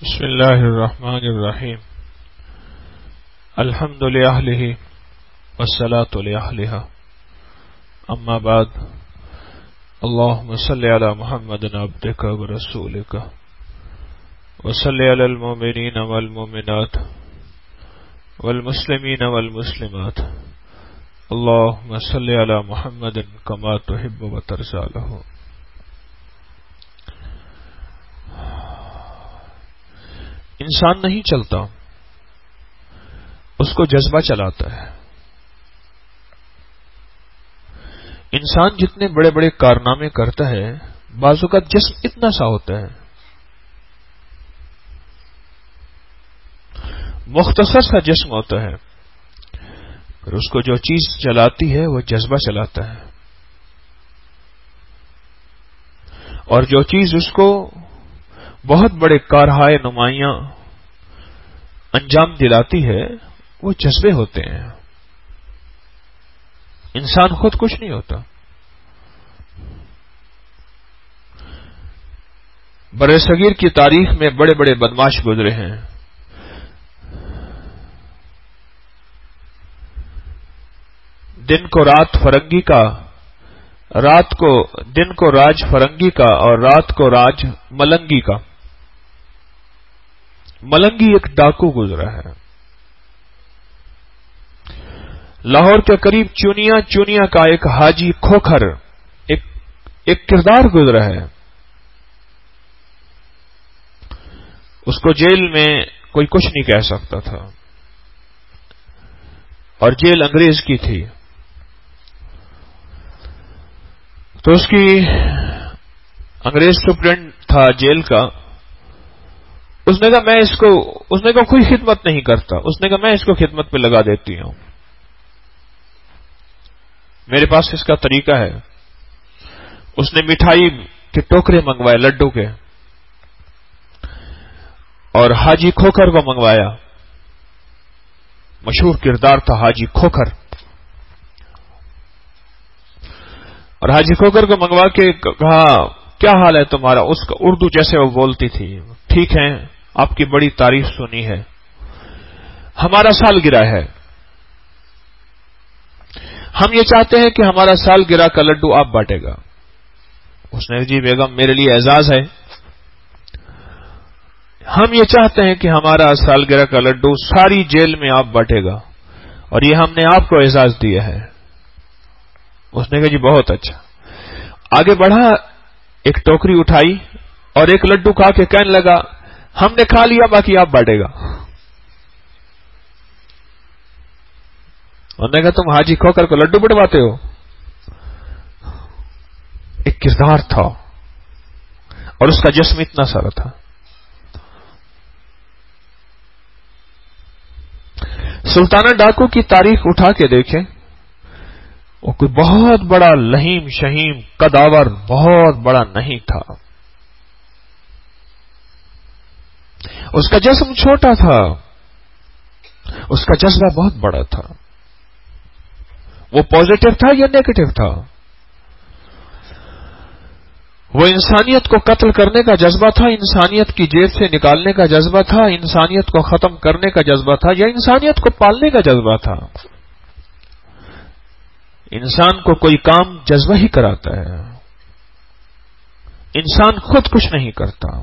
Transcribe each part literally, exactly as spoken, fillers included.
بسم اللہ الرحمن الرحیم الحمد للہ والصلاة لأہلها اما بعد اللہم صل علی محمد عبدک ورسولک وصل علی المؤمنین والمؤمنات والمسلمین والمسلمات اللہم صل علی محمد کما تحب وترضى له. انسان نہیں چلتا، اس کو جذبہ چلاتا ہے. انسان جتنے بڑے بڑے کارنامے کرتا ہے بعض اوقات جسم اتنا سا ہوتا ہے، مختصر سا جسم ہوتا ہے، پھر اس کو جو چیز چلاتی ہے وہ جذبہ چلاتا ہے، اور جو چیز اس کو بہت بڑے کارہائے نمایاں انجام دلاتی ہے وہ جذبے ہوتے ہیں. انسان خود کچھ نہیں ہوتا. برِ صغیر کی تاریخ میں بڑے بڑے بدماش گزرے ہیں. دن کو رات فرنگی کا، رات کو دن کو راج فرنگی کا اور رات کو راج ملنگی کا. ملنگی ایک ڈاکو گزرا ہے. لاہور کے قریب چونیا چونیا کا ایک حاجی کھوکھر ایک ایک کردار گزرا ہے. اس کو جیل میں کوئی کچھ نہیں کہہ سکتا تھا، اور جیل انگریز کی تھی، تو اس کی انگریز سپرنٹ تھا جیل کا. اس نے کہا میں اس کو اس نے کہا کوئی خدمت نہیں کرتا. اس نے کہا میں اس کو خدمت پہ لگا دیتی ہوں، میرے پاس اس کا طریقہ ہے. اس نے مٹھائی کے ٹوکرے منگوائے لڈو کے، اور حاجی کھوکھر کو منگوایا. مشہور کردار تھا حاجی کھوکھر. اور حاجی کھوکھر کو منگوا کے کہا کیا حال ہے تمہارا. اس کا اردو جیسے وہ بولتی تھی، ٹھیک ہے آپ کی بڑی تعریف سنی ہے، ہمارا سالگرہ ہے، ہم یہ چاہتے ہیں کہ ہمارا سالگرہ کا لڈو آپ بانٹے گا. اس نے جی بیگم میرے لیے اعزاز ہے، ہم یہ چاہتے ہیں کہ ہمارا سالگرہ کا لڈو ساری جیل میں آپ بانٹے گا، اور یہ ہم نے آپ کو اعزاز دیا ہے. اس نے کہا جی بہت اچھا. آگے بڑھا، ایک ٹوکری اٹھائی اور ایک لڈو کھا کے کہنے لگا ہم نے کھا لیا باقی آپ بانٹے گا. انہوں نے کہا تم حاجی کھوکھر کو لڈو بٹواتے ہو. ایک کردار تھا، اور اس کا جسم اتنا سارا تھا. سلطانہ ڈاکو کی تاریخ اٹھا کے دیکھیں، وہ کوئی بہت بڑا لہیم شہیم قداور بہت بڑا نہیں تھا. اس کا جسم چھوٹا تھا، اس کا جذبہ بہت بڑا تھا. وہ پازیٹو تھا یا نیگیٹو تھا؟ وہ انسانیت کو قتل کرنے کا جذبہ تھا، انسانیت کی جیب سے نکالنے کا جذبہ تھا، انسانیت کو ختم کرنے کا جذبہ تھا، یا انسانیت کو پالنے کا جذبہ تھا؟ انسان کو کوئی کام جذبہ ہی کراتا ہے، انسان خود کچھ نہیں کرتا.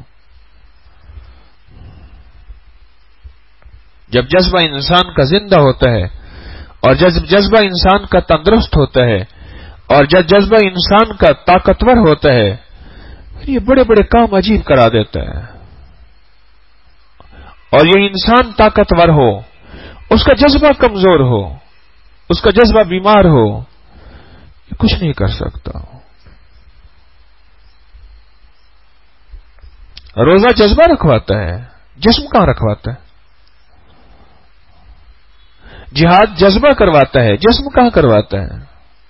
جب جذبہ انسان کا زندہ ہوتا ہے، اور جب جذبہ انسان کا تندرست ہوتا ہے، اور جب جذبہ انسان کا طاقتور ہوتا ہے، پھر یہ بڑے بڑے کام عجیب کرا دیتا ہے. اور یہ انسان طاقتور ہو، اس کا جذبہ کمزور ہو، اس کا جذبہ بیمار ہو، یہ کچھ نہیں کر سکتا. روزہ جذبہ رکھواتا ہے، جسم کہاں رکھواتا ہے؟ جہاد جذبہ کرواتا ہے، جسم کہاں کرواتا ہے؟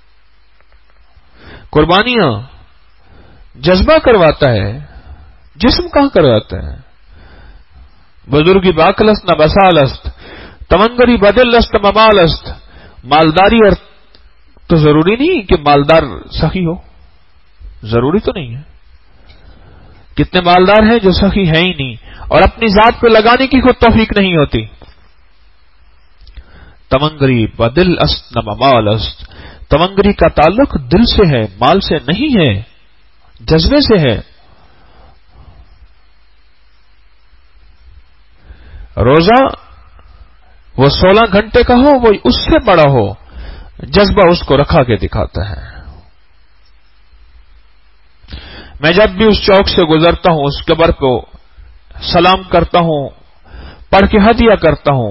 قربانیاں جذبہ کرواتا ہے، جسم کہاں کرواتا ہے؟ بزرگی باکلست نہ بسالست، تمنگری بدلست ممالست. مالداری اور تو ضروری نہیں کہ مالدار سخی ہو، ضروری تو نہیں ہے. کتنے مالدار ہیں جو سخی ہیں ہی نہیں اور اپنی ذات پہ لگانے کی خود توفیق نہیں ہوتی. تمنگری بدل است نہ مال است. تمنگری کا تعلق دل سے ہے، مال سے نہیں ہے، جذبے سے ہے. روزہ وہ سولہ گھنٹے کا ہو، وہ اس سے بڑا ہو، جذبہ اس کو رکھا کے دکھاتا ہے. میں جب بھی اس چوک سے گزرتا ہوں، اس قبر کو سلام کرتا ہوں، پڑھ کے ہدیہ کرتا ہوں.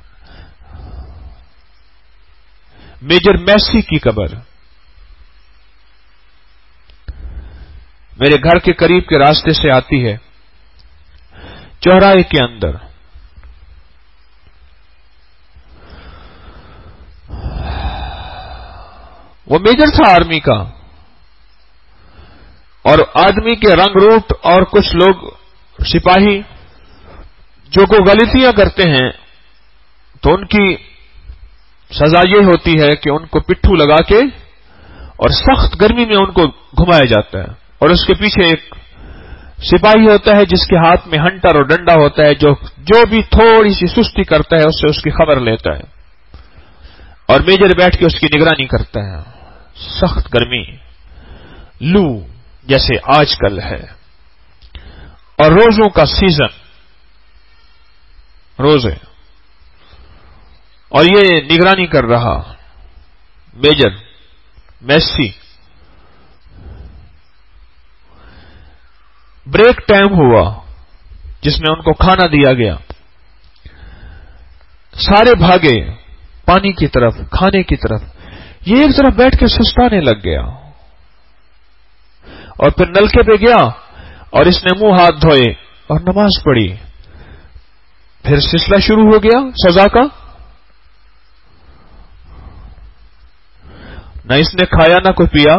میجر میسی کی قبر میرے گھر کے قریب کے راستے سے آتی ہے، چوراہے کے اندر. وہ میجر تھا آرمی کا، اور آدمی کے رنگ روٹ اور کچھ لوگ سپاہی جو کو غلطیاں کرتے ہیں تو ان کی سزا یہ ہوتی ہے کہ ان کو پٹھو لگا کے اور سخت گرمی میں ان کو گھمایا جاتا ہے، اور اس کے پیچھے ایک سپاہی ہوتا ہے جس کے ہاتھ میں ہنٹر اور ڈنڈا ہوتا ہے، جو جو بھی تھوڑی سی سستی کرتا ہے اس سے اس کی خبر لیتا ہے، اور میجر بیٹھ کے اس کی نگرانی کرتا ہے. سخت گرمی، لو جیسے آج کل ہے، اور روزوں کا سیزن، روزے، اور یہ نگرانی کر رہا میجر میسی. بریک ٹائم ہوا جس میں ان کو کھانا دیا گیا، سارے بھاگے پانی کی طرف، کھانے کی طرف. یہ ایک طرف بیٹھ کے سستانے لگ گیا اور پھر نلکے پہ گیا اور اس نے منہ ہاتھ دھوئے اور نماز پڑھی. پھر سلسلہ شروع ہو گیا سزا کا. نہ اس نے کھایا نہ کوئی پیا.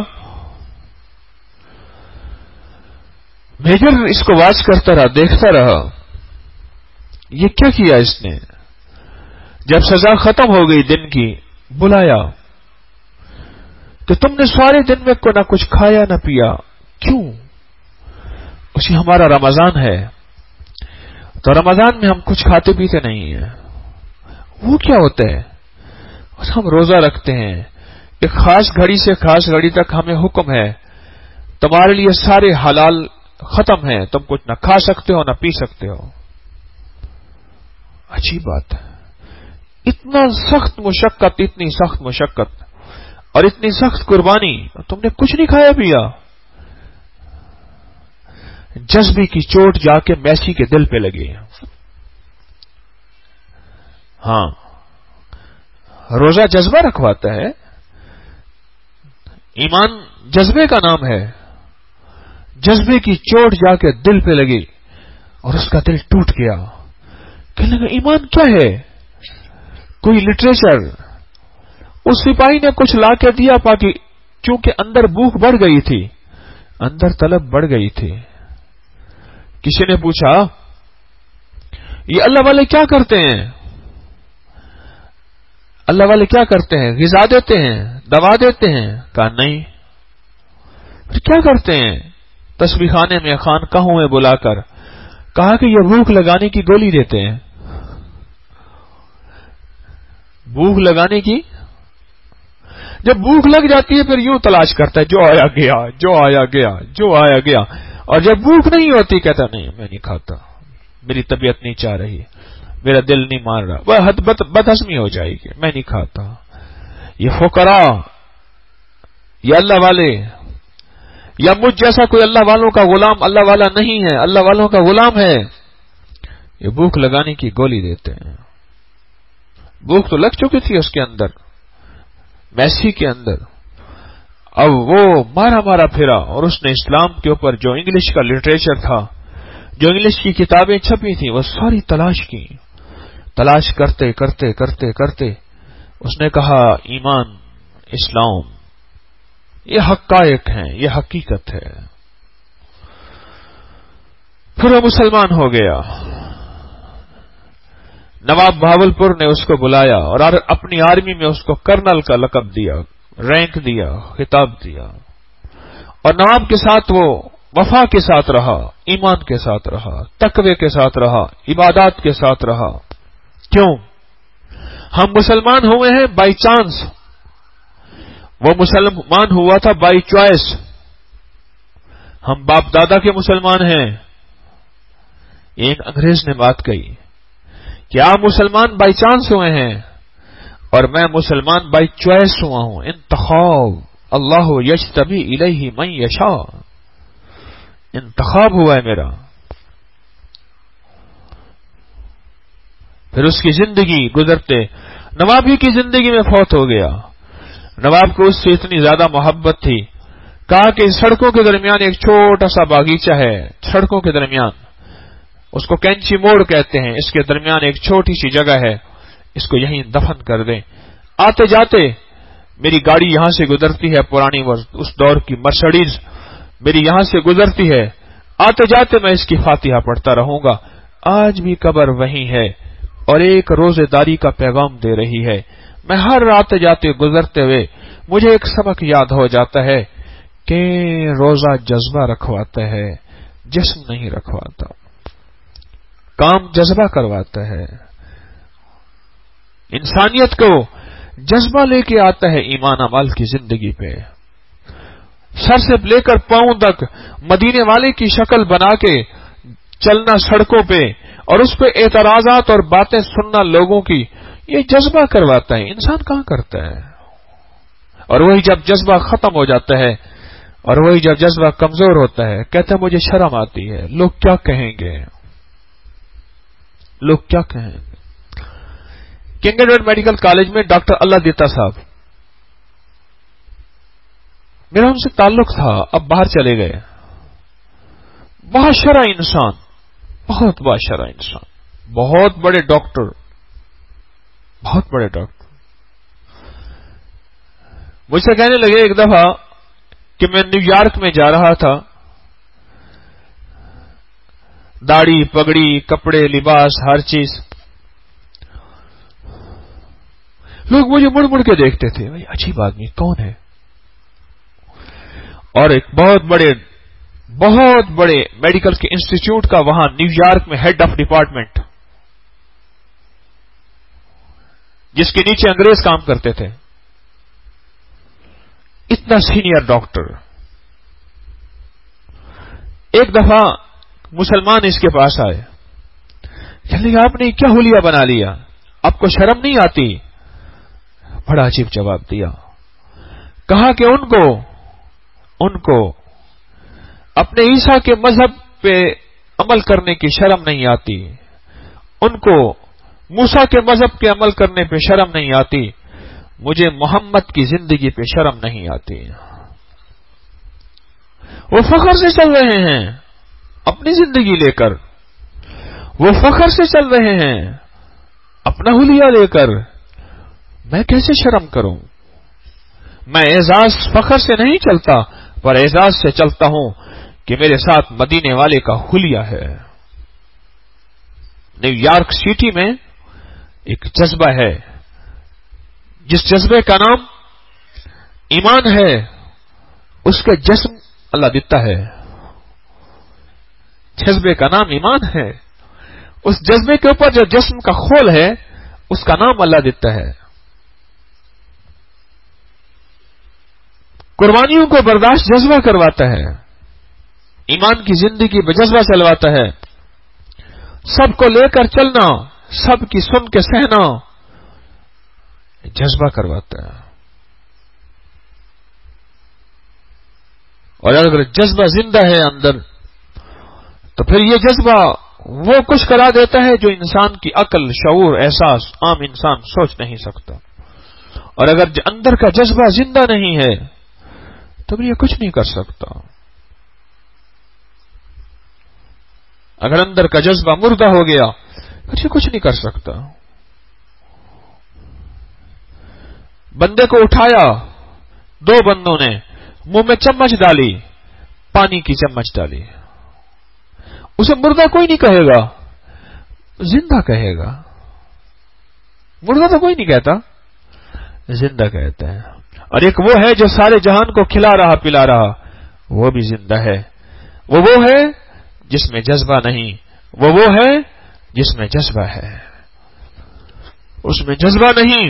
میجر اس کو واچ کرتا رہا، دیکھتا رہا یہ کیا کیا اس نے. جب سزا ختم ہو گئی دن کی، بلایا کہ تم نے سارے دن میں کو نہ کچھ کھایا نہ پیا، کیوں؟ اسی ہمارا رمضان ہے تو رمضان میں ہم کچھ کھاتے پیتے نہیں ہیں. وہ کیا ہوتا ہے؟ ہم روزہ رکھتے ہیں، ایک خاص گھڑی سے خاص گھڑی تک ہمیں حکم ہے تمہارے لیے سارے حلال ختم ہیں، تم کچھ نہ کھا سکتے ہو نہ پی سکتے ہو. عجیب بات ہے، اتنا سخت مشقت، اتنی سخت مشقت اور اتنی سخت قربانی، تم نے کچھ نہیں کھایا پیا. جذبے کی چوٹ جا کے میسی کے دل پہ لگی. ہاں، روزہ جذبہ رکھواتا ہے، ایمان جذبے کا نام ہے. جذبے کی چوٹ جا کے دل پہ لگی اور اس کا دل ٹوٹ گیا. کہنے لگا ایمان کیا ہے؟ کوئی لٹریچر. اس سپاہی نے کچھ لا کے دیا، باقی چونکہ اندر بھوک بڑھ گئی تھی، اندر طلب بڑھ گئی تھی. کسی نے پوچھا یہ اللہ والے کیا کرتے ہیں؟ اللہ والے کیا کرتے ہیں؟ غذا دیتے ہیں، دوا دیتے ہیں؟ کہا نہیں. پھر کیا کرتے ہیں؟ تسبیح خانے میں خانقاہوں میں بلا کر کہا کہ یہ بھوک لگانے کی گولی دیتے ہیں. بھوک لگانے کی، جب بھوک لگ جاتی ہے پھر یوں تلاش کرتا ہے جو آیا گیا، جو آیا گیا، جو آیا گیا. اور جب بھوک نہیں ہوتی کہتا نہیں میں نہیں کھاتا، میری طبیعت نہیں چاہ رہی، میرا دل نہیں مان رہا، وہ بد ہضمی ہو جائے گی، میں نہیں کھاتا. یہ فقراء، یہ اللہ والے، یا مجھ جیسا کوئی اللہ والوں کا غلام اللہ والا نہیں ہے، اللہ والوں کا غلام ہے، یہ بھوک لگانے کی گولی دیتے ہیں. بھوک تو لگ چکی تھی اس کے اندر، میسی کے اندر. اب وہ مارا مارا پھرا اور اس نے اسلام کے اوپر جو انگلش کا لٹریچر تھا، جو انگلش کی کتابیں چھپی تھیں، وہ ساری تلاش کی. تلاش کرتے کرتے کرتے کرتے اس نے کہا ایمان، اسلام یہ حقائق ہیں، یہ حقیقت ہے. پھر وہ مسلمان ہو گیا. نواب بہاولپور نے اس کو بلایا اور اپنی آرمی میں اس کو کرنل کا لقب دیا، رینک دیا، خطاب دیا، اور نواب کے ساتھ وہ وفا کے ساتھ رہا، ایمان کے ساتھ رہا، تقوی کے ساتھ رہا، عبادات کے ساتھ رہا. کیوں؟ ہم مسلمان ہوئے ہیں بائی چانس، وہ مسلمان ہوا تھا بائی چوائس. ہم باپ دادا کے مسلمان ہیں. ایک انگریز نے بات کہی کہ آپ مسلمان بائی چانس ہوئے ہیں اور میں مسلمان بائی چوائس ہوا ہوں. انتخاب، اللہ یجتبی الیہ من یشاء، انتخاب ہوا ہے میرا. پھر اس کی زندگی گزرتے نواب ہی کی زندگی میں فوت ہو گیا. نواب کو اس سے اتنی زیادہ محبت تھی، کہا کہ سڑکوں کے درمیان ایک چھوٹا سا باغیچہ ہے، سڑکوں کے درمیان، اس کو کینچی موڑ کہتے ہیں، اس کے درمیان ایک چھوٹی سی جگہ ہے، اس کو یہیں دفن کر دیں. آتے جاتے میری گاڑی یہاں سے گزرتی ہے، پرانی اس دور کی مرسڈیز میری یہاں سے گزرتی ہے، آتے جاتے میں اس کی فاتحہ پڑھتا رہوں گا. آج بھی قبر وہیں ہے اور ایک روزے داری کا پیغام دے رہی ہے. میں ہر آتے جاتے گزرتے ہوئے مجھے ایک سبق یاد ہو جاتا ہے کہ روزہ جذبہ رکھواتا ہے، جسم نہیں رکھواتا. کام جذبہ کرواتا ہے، انسانیت کو جذبہ لے کے آتا ہے ایمان عمل کی زندگی پہ. سر سے لے کر پاؤں تک مدینے والے کی شکل بنا کے چلنا سڑکوں پہ اور اس پہ اعتراضات اور باتیں سننا لوگوں کی، یہ جذبہ کرواتا ہے. انسان کہاں کرتا ہے؟ اور وہی جب جذبہ ختم ہو جاتا ہے اور وہی جب جذبہ کمزور ہوتا ہے کہتا ہے مجھے شرم آتی ہے، لوگ کیا کہیں گے، لوگ کیا کہیں گے. کنگ ایڈورڈ میڈیکل کالج میں ڈاکٹر اللہ دیتا صاحب، میرا ان سے تعلق تھا، اب باہر چلے گئے. بہت شرع انسان، بہت باشرع انسان، بہت بڑے ڈاکٹر، بہت بڑے ڈاکٹر. مجھ سے کہنے لگے ایک دفعہ کہ میں نیو یارک میں جا رہا تھا، داڑھی پگڑی کپڑے لباس ہر چیز، لوگ مجھے مڑ مڑ کے دیکھتے تھے، بھائی عجیب آدمی کون ہے. اور ایک بہت بڑے بہت بڑے میڈیکل کے انسٹیٹیوٹ کا وہاں نیو یارک میں ہیڈ آف ڈپارٹمنٹ، جس کے نیچے انگریز کام کرتے تھے، اتنا سینئر ڈاکٹر. ایک دفعہ مسلمان اس کے پاس آئے، کہنے لگے آپ نے کیا حلیہ بنا لیا، آپ کو شرم نہیں آتی؟ بڑا عجیب جواب دیا. کہا کہ ان کو ان کو اپنے عیسیٰ کے مذہب پہ عمل کرنے کی شرم نہیں آتی، ان کو موسیٰ کے مذہب کے عمل کرنے پہ شرم نہیں آتی، مجھے محمد کی زندگی پہ شرم نہیں آتی. وہ فخر سے چل رہے ہیں اپنی زندگی لے کر، وہ فخر سے چل رہے ہیں اپنا حلیہ لے کر. میں کیسے شرم کروں؟ میں اعزاز فخر سے نہیں چلتا، پر اعزاز سے چلتا ہوں کہ میرے ساتھ مدینے والے کا حلیہ ہے. نیو یارک سٹی میں ایک جذبہ ہے، جس جذبے کا نام ایمان ہے، اس کا جسم اللہ دیتا ہے. جذبے کا نام ایمان ہے، اس جذبے کے اوپر جو جسم کا خول ہے اس کا نام اللہ دیتا ہے. قربانیوں کو برداشت جذبہ کرواتا ہے، ایمان کی زندگی بجذبہ چلواتا ہے. سب کو لے کر چلنا، سب کی سن کے سہنا، جذبہ کرواتا ہے. اور اگر جذبہ زندہ ہے اندر تو پھر یہ جذبہ وہ کچھ کرا دیتا ہے جو انسان کی عقل شعور احساس عام انسان سوچ نہیں سکتا. اور اگر اندر کا جذبہ زندہ نہیں ہے تو پھر یہ کچھ نہیں کر سکتا. اگر اندر کا جذبہ مردہ ہو گیا پھر یہ کچھ نہیں کر سکتا. بندے کو اٹھایا، دو بندوں نے منہ میں چمچ ڈالی، پانی کی چمچ ڈالی، اسے مردہ کوئی نہیں کہے گا، زندہ کہے گا. مردہ تو کوئی نہیں کہتا، زندہ کہتا ہے. اور ایک وہ ہے جو سارے جہان کو کھلا رہا پلا رہا، وہ بھی زندہ ہے. وہ وہ ہے جس میں جذبہ نہیں، وہ وہ ہے جس میں جذبہ ہے. اس میں جذبہ نہیں،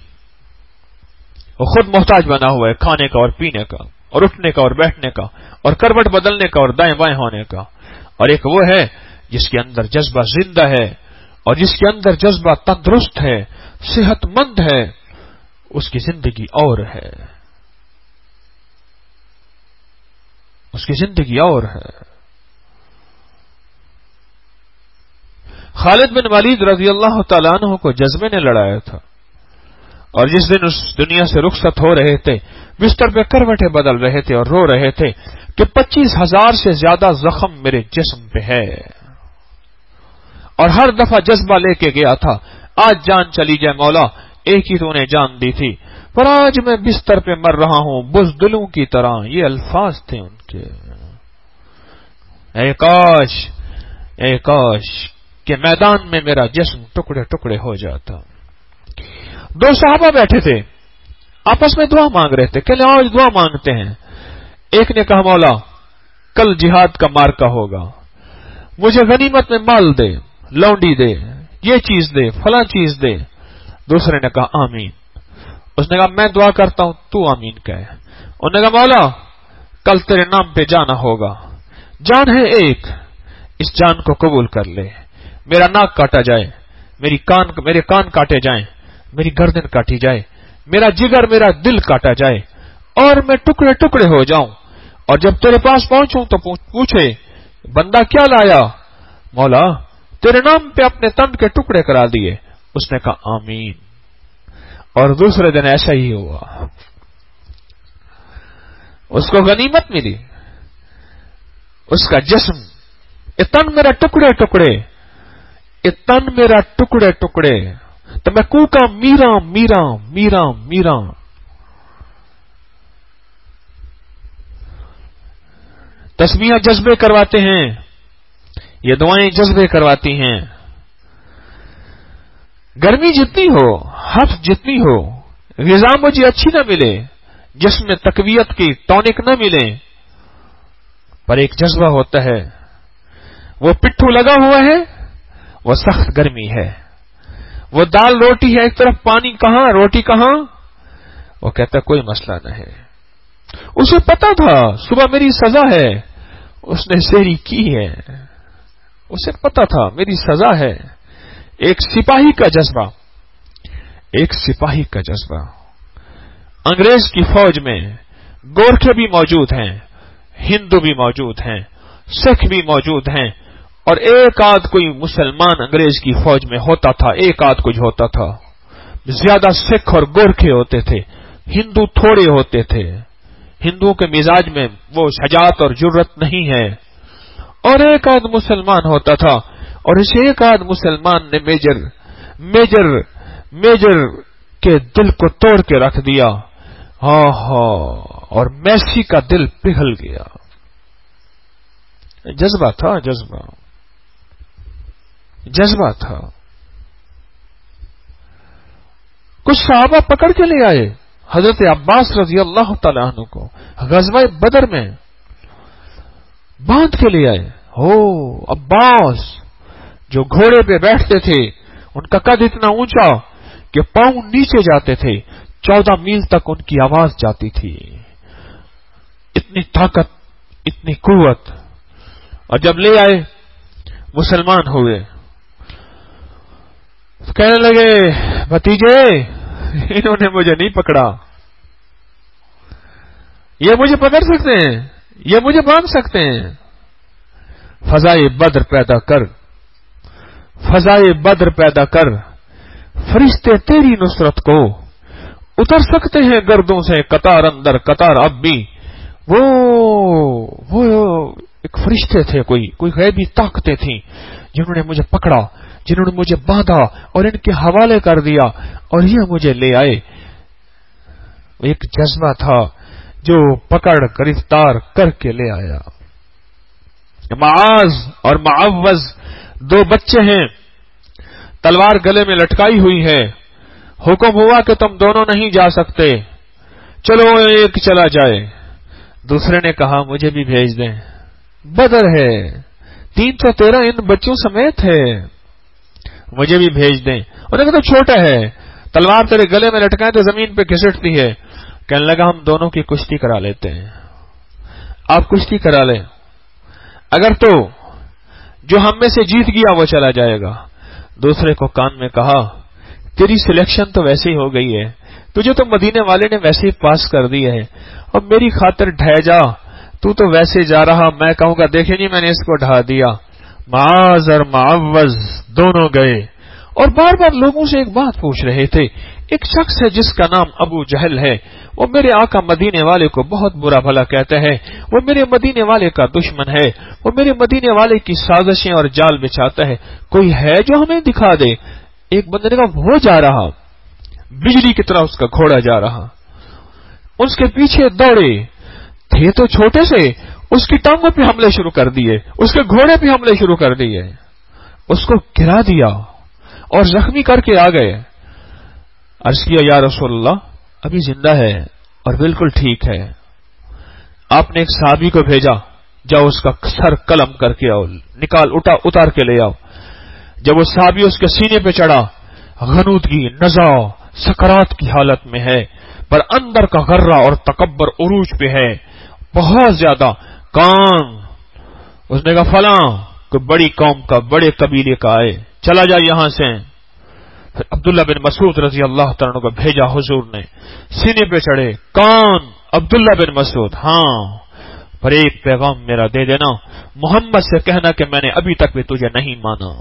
وہ خود محتاج بنا ہوا ہے کھانے کا اور پینے کا اور اٹھنے کا اور بیٹھنے کا اور کروٹ بدلنے کا اور دائیں بائیں ہونے کا. اور ایک وہ ہے جس کے اندر جذبہ زندہ ہے اور جس کے اندر جذبہ تندرست ہے، صحت مند ہے، اس کی زندگی اور ہے، اس کی زندگی اور ہے. خالد بن ولید رضی اللہ تعالیٰ عنہ کو جذبے نے لڑایا تھا، اور جس دن اس دنیا سے رخصت ہو رہے تھے بستر پہ کروٹیں بدل رہے تھے اور رو رہے تھے کہ پچیس ہزار سے زیادہ زخم میرے جسم پہ ہے، اور ہر دفعہ جذبہ لے کے گیا تھا آج جان چلی جائے مولا، ایک ہی تو نے جان دی تھی، پر آج میں بستر پہ مر رہا ہوں بزدلوں کی طرح. یہ الفاظ تھے ان کے. اے کاش اے کاش کہ میدان میں میرا جسم ٹکڑے ٹکڑے ہو جاتا. دو صحابہ بیٹھے تھے آپس میں دعا مانگ رہے تھے کہ آج دعا مانگتے ہیں. ایک نے کہا مولا کل جہاد کا مارکا ہوگا، مجھے غنیمت میں مال دے، لونڈی دے، یہ چیز دے، فلاں چیز دے. دوسرے نے کہا آمین. اس نے کہا میں دعا کرتا ہوں تو آمین کہے. انہوں نے کہا مولا کل تیرے نام پہ جانا ہوگا، جان ہے ایک، اس جان کو قبول کر لے. میرا ناک کاٹا جائے، میری کان میرے کان کاٹے جائیں، میری گردن کاٹی جائے، میرا جگر میرا دل کاٹا جائے اور میں ٹکڑے ٹکڑے ہو جاؤں، اور جب تیرے پاس پہنچوں تو پوچھے بندہ کیا لایا؟ مولا تیرے نام پہ اپنے تن کے ٹکڑے کرا دیے. اس نے کہا آمین. اور دوسرے دن ایسا ہی ہوا، اس کو غنیمت ملی، اس کا جسم اتن میرا ٹکڑے ٹکڑے اتن میرا ٹکڑے ٹکڑے تو میں کوکا میرا میرا میرا میرا. تسبیحاں جذبے کرواتے ہیں، یہ دعائیں جذبے کرواتی ہیں. گرمی جتنی ہو، حفظ جتنی ہو، غذا مجھے اچھی نہ ملے، جسم میں تقویت کی ٹونک نہ ملے، پر ایک جذبہ ہوتا ہے. وہ پٹھو لگا ہوا ہے، وہ سخت گرمی ہے، وہ دال روٹی ہے ایک طرف پانی کہاں روٹی کہاں، وہ کہتا کوئی مسئلہ نہ ہے. اسے پتا تھا صبح میری سزا ہے، اس نے سحری کی ہے، اسے پتا تھا میری سزا ہے. ایک سپاہی کا جذبہ، ایک سپاہی کا جذبہ. انگریز کی فوج میں گورکھے بھی موجود ہیں، ہندو بھی موجود ہیں، سکھ بھی موجود ہیں، اور ایک آدھ کوئی مسلمان انگریز کی فوج میں ہوتا تھا، ایک آدھ کچھ ہوتا تھا. زیادہ سکھ اور گورکھے ہوتے تھے، ہندو تھوڑے ہوتے تھے. ہندوؤں کے مزاج میں وہ شجاعت اور جرت نہیں ہے. اور ایک آدھ مسلمان ہوتا تھا، اور اس ایک آدھ مسلمان نے میجر میجر میجر کے دل کو توڑ کے رکھ دیا. ہاں ہاں، اور میسی کا دل پگھل گیا. جذبہ تھا، جذبہ جذبہ تھا. کچھ صحابہ پکڑ کے لے آئے حضرت عباس رضی اللہ تعالیٰ عنہ کو غزوہ بدر میں باندھ کے لے آئے. ہو عباس جو گھوڑے پہ بیٹھتے تھے، ان کا قد اتنا اونچا کہ پاؤں نیچے جاتے تھے، چودہ میل تک ان کی آواز جاتی تھی. اتنی طاقت، اتنی قوت. اور جب لے آئے مسلمان ہوئے تو کہنے لگے بھتیجے انہوں نے مجھے نہیں پکڑا، یہ مجھے پکڑ سکتے ہیں، یہ مجھے باندھ سکتے ہیں. فضائے بدر پیدا کر، فضائے بدر پیدا کر، فرشتے تیری نصرت کو اتر سکتے ہیں گردوں سے قطار اندر قطار. اب بھی وہ وہ ایک فرشتے تھے، کوئی کوئی غیبی طاقتیں تھیں جنہوں نے مجھے پکڑا، جنہوں نے مجھے باندھا اور ان کے حوالے کر دیا اور یہ مجھے لے آئے. ایک جذبہ تھا جو پکڑ گرفتار کر کے لے آیا. معاذ اور معوذ دو بچے ہیں، تلوار گلے میں لٹکائی ہوئی ہے. حکم ہوا کہ تم دونوں نہیں جا سکتے، چلو ایک چلا جائے. دوسرے نے کہا مجھے بھی بھیج دیں. بدر ہے، تین سو تیرہ ان بچوں سمیت ہے، مجھے بھی بھیج دیں. انہوں نے کہا تو چھوٹا ہے، تلوار تیرے گلے میں لٹکائیں تو زمین پہ گھسٹتی ہے. کہنے لگا ہم دونوں کی کشتی کرا لیتے ہیں. آپ کشتی کرا لیں، اگر تو جو ہم میں سے جیت گیا وہ چلا جائے گا. دوسرے کو کان میں کہا تیری سلیکشن تو ویسے ہی ہو گئی ہے، تجھے تو مدینے والے نے ویسے ہی پاس کر دی ہے، اور میری خاطر ڈھہ جا، تو تو ویسے جا رہا، میں کہوں گا دیکھیں جی میں نے اس کو ڈھا دیا. معاذ اور معوذ دونوں گئے اور بار بار لوگوں سے ایک بات پوچھ رہے تھے. ایک شخص ہے جس کا نام ابو جہل ہے، وہ میرے آقا مدینے والے کو بہت برا بھلا کہتا ہے، وہ میرے مدینے والے کا دشمن ہے، وہ میرے مدینے والے کی سازشیں اور جال بچھاتا ہے، کوئی ہے جو ہمیں دکھا دے. ایک بندے نے کہا وہ جا رہا، بجلی کی طرح اس کا گھوڑا جا رہا. اس کے پیچھے دوڑے، تھے تو چھوٹے سے، اس کی ٹانگوں پہ حملے شروع کر دیے، اس کے گھوڑے پہ حملے شروع کر دیے، اس کو گرا دیا اور زخمی کر کے آ گئے. عرض کیا یا رسول اللہ ابھی زندہ ہے اور بالکل ٹھیک ہے. آپ نے ایک صحابی کو بھیجا، جاؤ اس کا سر قلم کر کے آؤ، نکال اٹھا اتار کے لے آؤ. جب وہ صحابی اس کے سینے پہ چڑھا، غنودگی، نزا، سکرات کی حالت میں ہے، پر اندر کا غرہ اور تکبر عروج پہ ہے بہت زیادہ. کان اس نے کہا فلاں کوئی بڑی قوم کا، بڑے قبیلے کا آئے، چلا جا یہاں سے. پھر عبداللہ بن مسعود رضی اللہ تعالیٰ عنہ کو بھیجا حضور نے، سینے پہ چڑھے، کان عبداللہ بن مسعود، ہاں پر ایک پیغام میرا دے دینا، محمد سے کہنا کہ میں نے ابھی تک بھی تجھے نہیں مانا.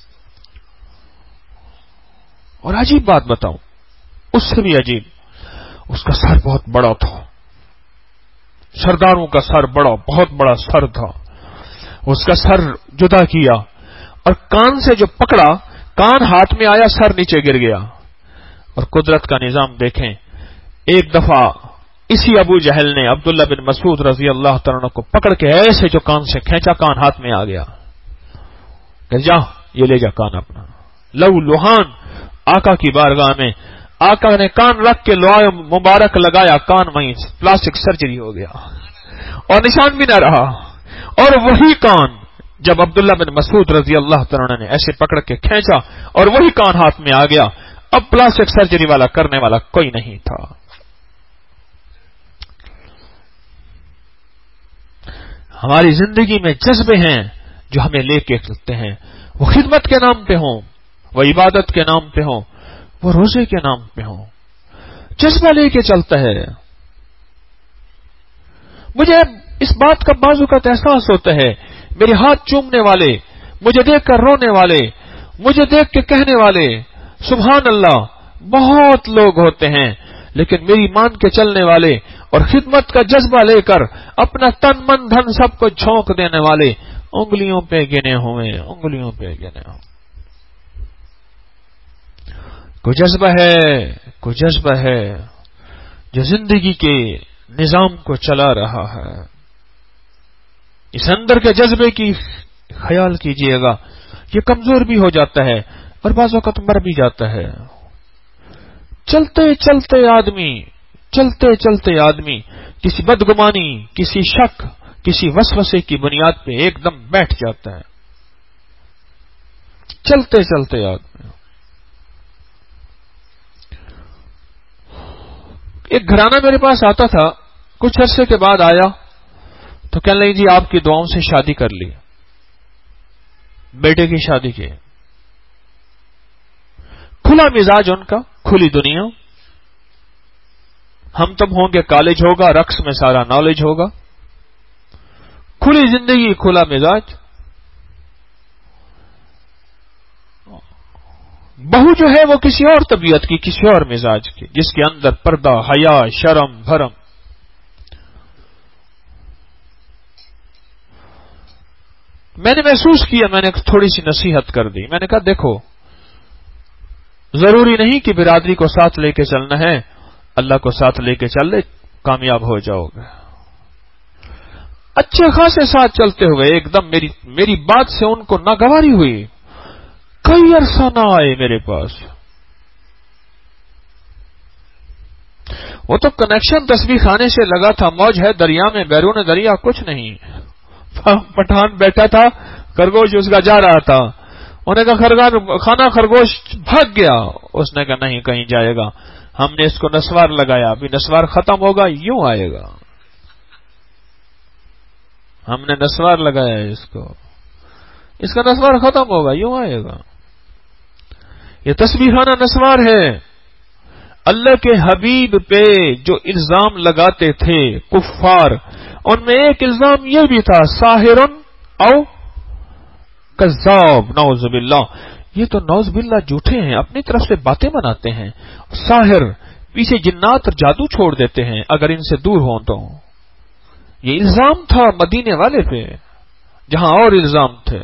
اور عجیب بات بتاؤں، اس سے بھی عجیب، اس کا سر بہت بڑا تھا، سرداروں کا سر بڑا، بہت بڑا سر تھا. اس کا سر جدا کیا اور کان سے جو پکڑا، کان ہاتھ میں آیا، سر نیچے گر گیا. اور قدرت کا نظام دیکھیں، ایک دفعہ اسی ابو جہل نے عبداللہ بن مسعود رضی اللہ تعالیٰ عنہ کو پکڑ کے ایسے جو کان سے کھینچا، کان ہاتھ میں آ گیا. کہ جا یہ لے جا کان اپنا. لو لوہان آقا کی بارگاہ میں، آقا نے کان رکھ کے لوہا مبارک لگایا، کان وہیں پلاسٹک سرجری ہو گیا اور نشان بھی نہ رہا. اور وہی کان جب عبداللہ بن مسعود رضی اللہ تعالیٰ نے ایسے پکڑ کے کھینچا اور وہی کان ہاتھ میں آ گیا، اب پلاسٹک سرجری والا کرنے والا کوئی نہیں تھا. ہماری زندگی میں جذبے ہیں جو ہمیں لے کے چلتے ہیں، وہ خدمت کے نام پہ ہوں، وہ عبادت کے نام پہ ہوں، وہ روزے کے نام پہ ہوں، جذبہ لے کے چلتا ہے. مجھے اس بات کا بعض اوقات احساس ہوتا ہے، میرے ہاتھ چومنے والے، مجھے دیکھ کر رونے والے، مجھے دیکھ کے کہنے والے سبحان اللہ بہت لوگ ہوتے ہیں، لیکن میری مان کے چلنے والے اور خدمت کا جذبہ لے کر اپنا تن من دھن سب کو جھونک دینے والے انگلیوں پہ گنے ہوئے، انگلیوں پہ گنے ہوئے. کوئی جذبہ ہے، کوئی جذبہ ہے جو زندگی کے نظام کو چلا رہا ہے. اس اندر کے جذبے کی خیال کیجئے گا، یہ کمزور بھی ہو جاتا ہے اور بعض وقت مر بھی جاتا ہے. چلتے چلتے آدمی چلتے چلتے آدمی کسی بدگمانی، کسی شک، کسی وسوسے کی بنیاد پہ ایک دم بیٹھ جاتا ہے. چلتے چلتے آدمی. ایک گھرانہ میرے پاس آتا تھا، کچھ عرصے کے بعد آیا تو کہنے لگے جی آپ کی دعاؤں سے شادی کر لی، بیٹے کی شادی کی. کھلا مزاج ان کا، کھلی دنیا، ہم تم ہوں گے، کالج ہوگا، رقص میں سارا نالج ہوگا، کھلی زندگی، کھلا مزاج. بہو جو ہے وہ کسی اور طبیعت کی، کسی اور مزاج کی، جس کے اندر پردہ، حیا، شرم، بھرم. میں نے محسوس کیا، میں نے تھوڑی سی نصیحت کر دی. میں نے کہا دیکھو، ضروری نہیں کہ برادری کو ساتھ لے کے چلنا ہے، اللہ کو ساتھ لے کے چل لے کامیاب ہو جاؤ گے. اچھے خاصے ساتھ چلتے ہوئے ایک دم میری میری بات سے ان کو ناگواری ہوئی، کئی عرصہ نہ آئے میرے پاس. وہ تو کنیکشن تسبیح خانے سے لگا تھا، موج ہے دریا میں، بیرون دریا کچھ نہیں. پٹھان بیٹھا تھا، خرگوش اس کا جا رہا تھا، انہوں نے کہا کھانا خرگوش بھاگ گیا، اس نے کہا نہیں کہیں جائے گا، ہم نے اس کو نسوار لگایا، ابھی نسوار ختم ہوگا یوں آئے گا، ہم نے نسوار لگایا اس کو، اس کا نسوار ختم ہوگا یوں آئے گا۔ یہ تسبیحانہ نسوار ہے۔ اللہ کے حبیب پہ جو الزام لگاتے تھے کفار، ان میں ایک الزام یہ بھی تھا ساحر او کذاب، نعوذ باللہ، یہ تو نعوذ باللہ جھوٹے ہیں، اپنی طرف سے باتیں بناتے ہیں، ساحر پیچھے جنات اور جادو چھوڑ دیتے ہیں اگر ان سے دور ہوں تو۔ یہ الزام تھا مدینے والے پہ، جہاں اور الزام تھے۔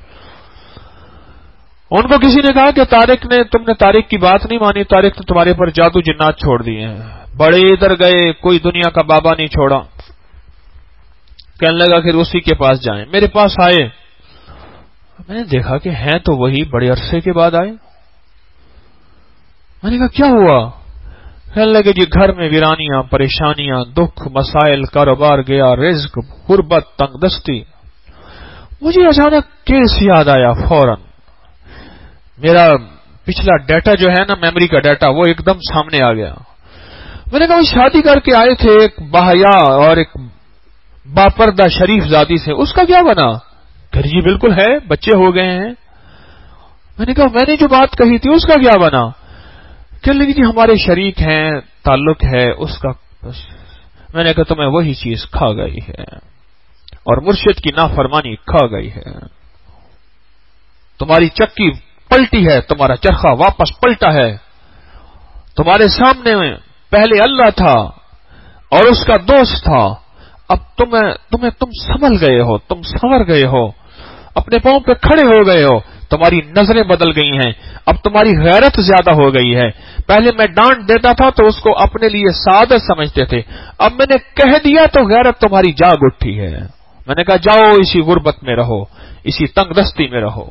ان کو کسی نے کہا کہ طارق نے تم نے طارق کی بات نہیں مانی، طارق نے تمہارے پر جادو جنات چھوڑ دیے ہیں، بڑے ادھر گئے، کوئی دنیا کا بابا نہیں چھوڑا، کہنے لگا پھر اسی کے پاس جائیں، میرے پاس آئے، میں نے دیکھا کہ ہیں تو وہی، بڑے عرصے کے بعد آئے، میں نے کہا کیا ہوا؟ کہنے لگے جی گھر میں ویرانیاں، پریشانیاں، دکھ، مسائل، کاروبار گیا، رزق، غربت، تنگ دستی۔ مجھے اچانک کیس یاد آیا، فوراً میرا پچھلا ڈیٹا جو ہے نا، میموری کا ڈیٹا، وہ ایک دم سامنے آ گیا۔ میں نے کہا وہ شادی کر کے آئے تھے ایک باحیا اور ایک باپردہ شریف زادی سے، اس کا کیا بنا؟ کہ جی بالکل ہے، بچے ہو گئے ہیں۔ میں نے کہا میں نے جو بات کہی تھی اس کا کیا بنا؟ کہنے لگی جی ہمارے شریک ہیں، تعلق ہے اس کا بس۔ میں نے کہا تمہیں وہی چیز کھا گئی ہے اور مرشد کی نافرمانی کھا گئی ہے، تمہاری چکی پلٹی ہے، تمہارا چرخہ واپس پلٹا ہے، تمہارے سامنے میں پہلے اللہ تھا اور اس کا دوست تھا، اب تمہیں تمہیں تم سنبھل گئے ہو، تم سنور گئے ہو، اپنے پاؤں پہ کھڑے ہو گئے ہو، تمہاری نظریں بدل گئی ہیں، اب تمہاری غیرت زیادہ ہو گئی ہے۔ پہلے میں ڈانٹ دیتا تھا تو اس کو اپنے لیے سعادت سمجھتے تھے، اب میں نے کہہ دیا تو غیرت تمہاری جاگ اٹھی ہے۔ میں نے کہا جاؤ اسی غربت میں رہو، اسی تنگ دستی میں رہو۔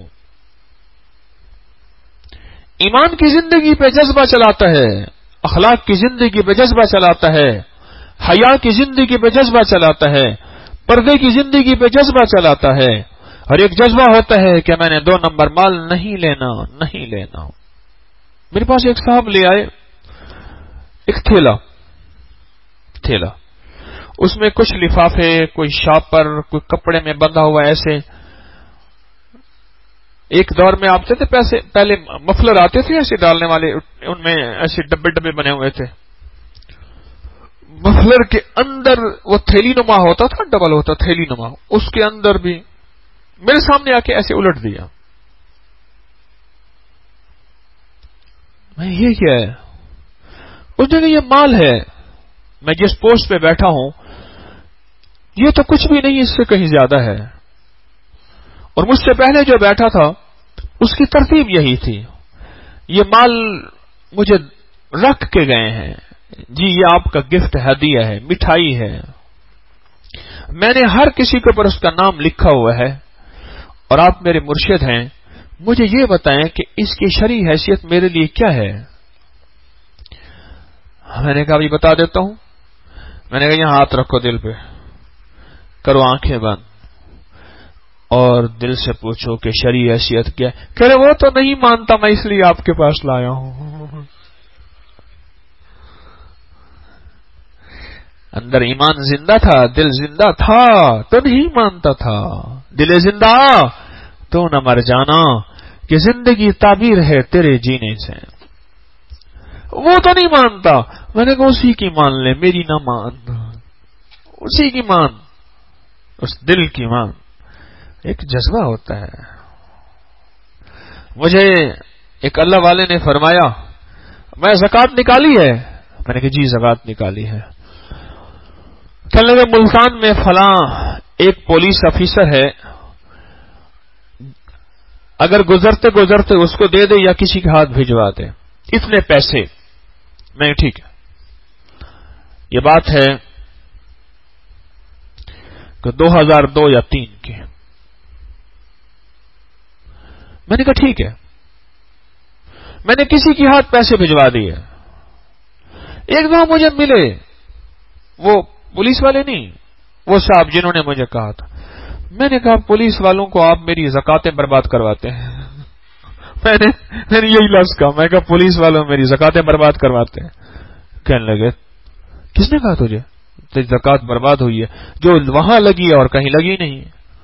ایمان کی زندگی پہ جذبہ چلاتا ہے، اخلاق کی زندگی پہ جذبہ چلاتا ہے، حیا کی زندگی پہ جذبہ چلاتا ہے، پردے کی زندگی پہ جذبہ چلاتا ہے، اور ایک جذبہ ہوتا ہے کہ میں نے دو نمبر مال نہیں لینا، نہیں لینا۔ میرے پاس ایک صاحب لے آئے ایک تھیلا تھیلا اس میں کچھ لفافے، کوئی شاپر، کوئی کپڑے میں بندھا ہوا، ایسے ایک دور میں آپ تھے پیسے پہلے مفلر آتے تھے ایسے ڈالنے والے، ان میں ایسے ڈبے ڈبے بنے ہوئے تھے، مفلر کے اندر وہ تھیلی نما ہوتا تھا، ڈبل ہوتا تھیلی نما، اس کے اندر بھی میرے سامنے آ کے ایسے الٹ دیا۔ میں یہ کیا ہے؟ اس نے کہا یہ مال ہے، میں جس پوسٹ پہ بیٹھا ہوں یہ تو کچھ بھی نہیں، اس سے کہیں زیادہ ہے، اور مجھ سے پہلے جو بیٹھا تھا اس کی ترتیب یہی تھی، یہ مال مجھے رکھ کے گئے ہیں، جی یہ آپ کا گفٹ ہدیہ ہے، مٹھائی ہے، میں نے ہر کسی کے اوپر اس کا نام لکھا ہوا ہے، اور آپ میرے مرشد ہیں، مجھے یہ بتائیں کہ اس کی شرعی حیثیت میرے لیے کیا ہے؟ میں نے کہا ابھی بتا دیتا ہوں۔ میں نے کہا یہاں ہاتھ رکھو دل پہ، کرو آنکھیں بند اور دل سے پوچھو کہ شرعی حیثیت کیا ہے؟ کہ وہ تو نہیں مانتا، میں اس لیے آپ کے پاس لایا ہوں۔ اندر ایمان زندہ تھا، دل زندہ تھا تو نہیں مانتا تھا، دل زندہ تو نہ مر جانا کہ زندگی تعبیر ہے تیرے جینے سے۔ وہ تو نہیں مانتا، میں نے کہا اسی کی مان لے، میری نہ مان، اسی کی مان، اس دل کی مان۔ ایک جذبہ ہوتا ہے۔ مجھے ایک اللہ والے نے فرمایا میں زکوٰۃ نکالی ہے، میں نے کہا جی زکوٰۃ نکالی ہے۔ کہنے لگے ملتان میں فلاں ایک پولیس آفیسر ہے، اگر گزرتے گزرتے اس کو دے دے یا کسی کے ہاتھ بھجوا دے، اتنے پیسے۔ میں ٹھیک ہے، یہ بات ہے کہ دو ہزار دو یا تین کی۔ میں نے کہا ٹھیک ہے، میں نے کسی کے ہاتھ پیسے بھجوا دیے۔ ایک دو مجھے ملے، وہ پولیس والے نہیں، وہ صاحب جنہوں نے مجھے کہا تھا، میں نے کہا پولیس والوں کو آپ میری زکاتیں برباد کرواتے ہیں. میں نے میں نے یہی لفظ کہا, میں کہا پولیس والوں میری زکاتیں برباد کرواتے ہیں. کہنے لگے کس نے کہا تجھے تیری زکات برباد ہوئی ہے؟ جو وہاں لگی ہے اور کہیں لگی نہیں.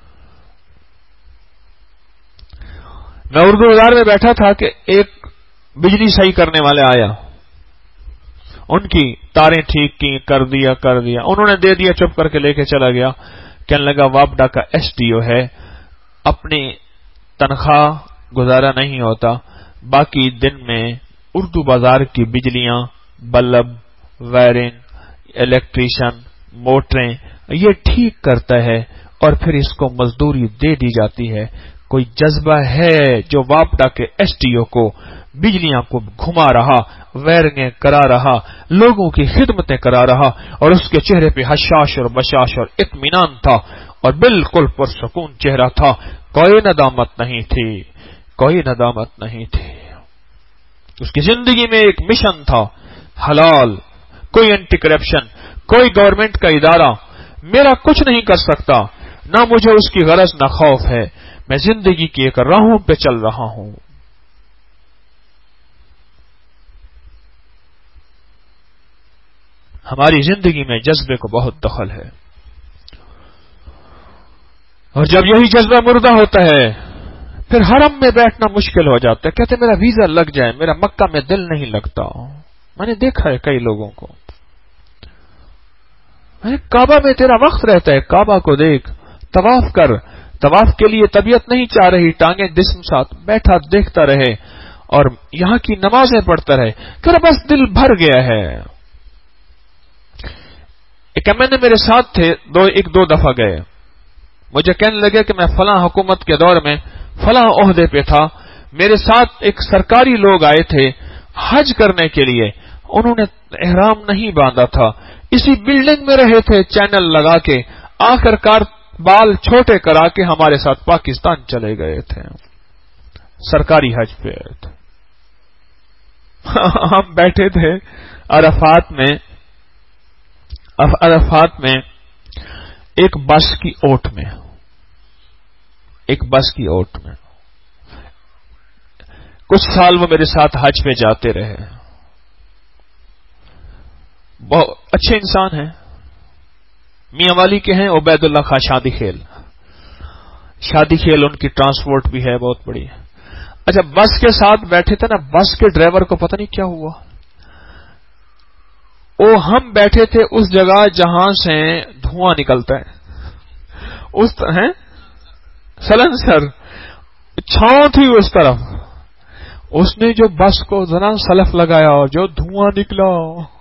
میں اردو بازار میں بیٹھا تھا کہ ایک بجلی صحیح کرنے والے آیا, ان کی تاریں ٹھیک کی, کر دیا کر دیا انہوں نے دے دیا, چپ کر کے لے کے چلا گیا. کہنے لگا واپڈا کا ایس ڈی او ہے, اپنی تنخواہ گزارا نہیں ہوتا, باقی دن میں اردو بازار کی بجلیاں, بلب, وائرنگ, الیکٹریشین, موٹریں یہ ٹھیک کرتا ہے اور پھر اس کو مزدوری دے دی جاتی ہے. کوئی جذبہ ہے جو واپڈا کے ایس ڈی او کو بجلیاں کو گھما رہا, وائرنگیں کرا رہا, لوگوں کی خدمتیں کرا رہا, اور اس کے چہرے پہ حشاش اور بشاش اور اطمینان تھا اور بالکل پرسکون چہرہ تھا. کوئی ندامت نہیں تھی, کوئی ندامت نہیں تھی. اس کی زندگی میں ایک مشن تھا, حلال, کوئی اینٹی کرپشن, کوئی گورنمنٹ کا ادارہ میرا کچھ نہیں کر سکتا, نہ مجھے اس کی غرض نہ خوف ہے. میں زندگی کی ایک راہوں پہ چل رہا ہوں. ہماری زندگی میں جذبے کو بہت دخل ہے, اور جب یہی جذبہ مردہ ہوتا ہے پھر حرم میں بیٹھنا مشکل ہو جاتا ہے. کہتے میرا ویزا لگ جائے, میرا مکہ میں دل نہیں لگتا. میں نے دیکھا ہے کئی لوگوں کو. کعبہ میں تیرا وقت رہتا ہے, کعبہ کو دیکھ, طواف کر. طواف کے لیے طبیعت نہیں چاہ رہی, ٹانگیں جسم ساتھ, بیٹھا دیکھتا رہے اور یہاں کی نمازیں پڑھتا رہے. کہ بس دل بھر گیا ہے. ایک ایم این اے میرے ساتھ تھے, دو ایک دو دفعہ گئے. مجھے کہنے لگے کہ میں فلاں حکومت کے دور میں فلاں عہدے پہ تھا, میرے ساتھ ایک سرکاری لوگ آئے تھے حج کرنے کے لیے, انہوں نے احرام نہیں باندھا تھا, اسی بلڈنگ میں رہے تھے چینل لگا کے, آخر کار بال چھوٹے کرا کے ہمارے ساتھ پاکستان چلے گئے تھے, سرکاری حج پہ آئے تھے. ہم بیٹھے تھے عرفات میں, عرفات میں ایک بس کی اوٹ میں, ایک بس کی اوٹ میں کچھ سال وہ میرے ساتھ حج پہ جاتے رہے. بہت اچھے انسان ہیں, میاں والی کے ہیں, عبید اللہ خان شادی کھیل, شادی کھیل ان کی ٹرانسپورٹ بھی ہے بہت بڑی. اچھا بس کے ساتھ بیٹھے تھے نا, بس کے ڈرائیور کو پتہ نہیں کیا ہوا, وہ ہم بیٹھے تھے اس جگہ جہاں سے دھواں نکلتا ہے, اس ہے سلنسر, چھاؤں تھی اس طرف. اس نے جو بس کو ذرا سلف لگایا اور جو دھواں نکلا,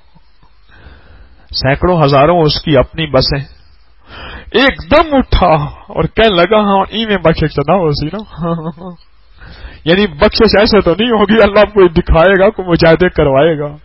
سینکڑوں ہزاروں اس کی اپنی بسیں, ایک دم اٹھا اور کہنے لگا ہاں ای میں بخشش تو نہ ہو سی نا, یعنی بخشش ایسے تو نہیں ہوگی, اللہ کو دکھائے گا, کو مجاہدے کروائے گا.